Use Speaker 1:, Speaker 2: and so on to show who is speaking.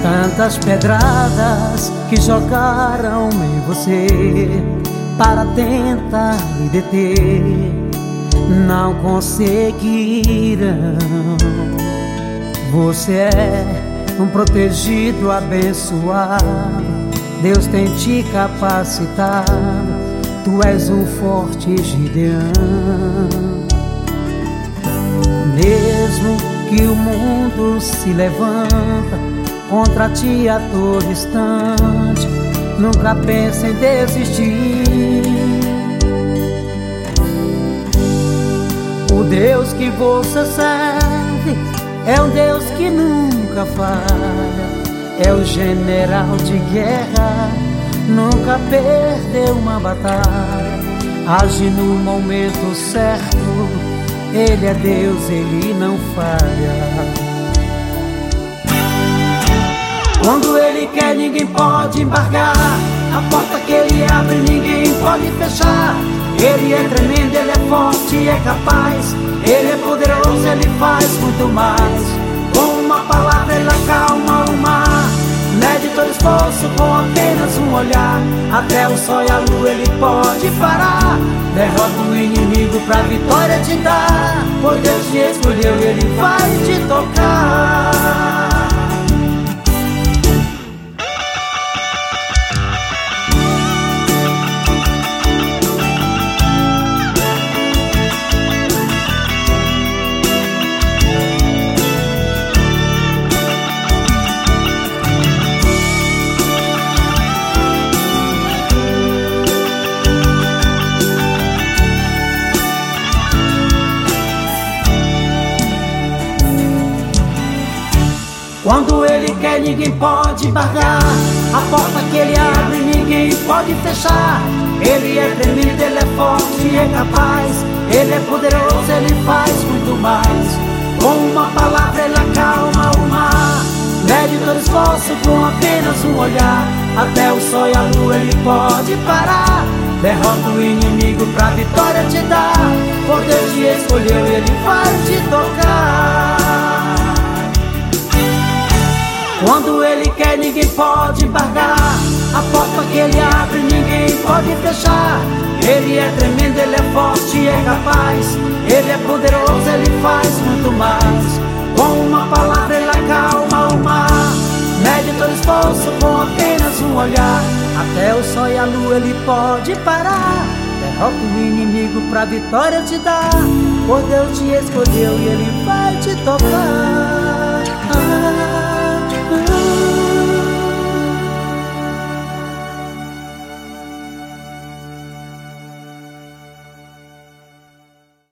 Speaker 1: Tantas pedradas que jogaram em você para tentar lhe deter, não conseguirão. Você é um protegido, abençoado. Deus tem te capacitado. Tu és um forte Gideão. Mesmo que o mundo se levanta contra ti a todo instante, nunca pense em desistir. O Deus que você serve é um Deus que nunca falha. É o general de guerra, nunca perdeu uma batalha. Age no momento certo, Ele é Deus, Ele não falha. Quando Ele quer, ninguém pode embargar. A porta que Ele abre, ninguém pode fechar. Ele é tremendo, Ele é forte, é capaz. Ele é poderoso, Ele faz muito mais. Com uma palavra Ele acalma o mar. Mede todo esforço com apenas um olhar. Até o sol e a lua Ele pode parar. Derrota o inimigo pra vitória te dar. Pois Deus te escolheu e Ele vai te tocar. Quando Ele quer, ninguém pode embargar. A porta que Ele abre, ninguém pode fechar. Ele é tremendo, Ele é forte, é capaz. Ele é poderoso, Ele faz muito mais. Com uma palavra Ele acalma o mar. Mede todo esforço com apenas um olhar. Até o sol e a lua Ele pode parar. Derrota o inimigo pra vitória te dar. Por Deus te escolheu, Ele vai te tocar. Quando Ele quer, ninguém pode embargar. A porta que Ele abre, ninguém pode fechar. Ele é tremendo, Ele é forte, é capaz. Ele é poderoso, Ele faz muito mais. Com uma palavra Ele acalma o mar. Mede todo esforço com apenas um olhar. Até o sol e a lua Ele pode parar. Derrota o inimigo pra vitória te dar. Por Deus te escolheu e Ele vai te tocar.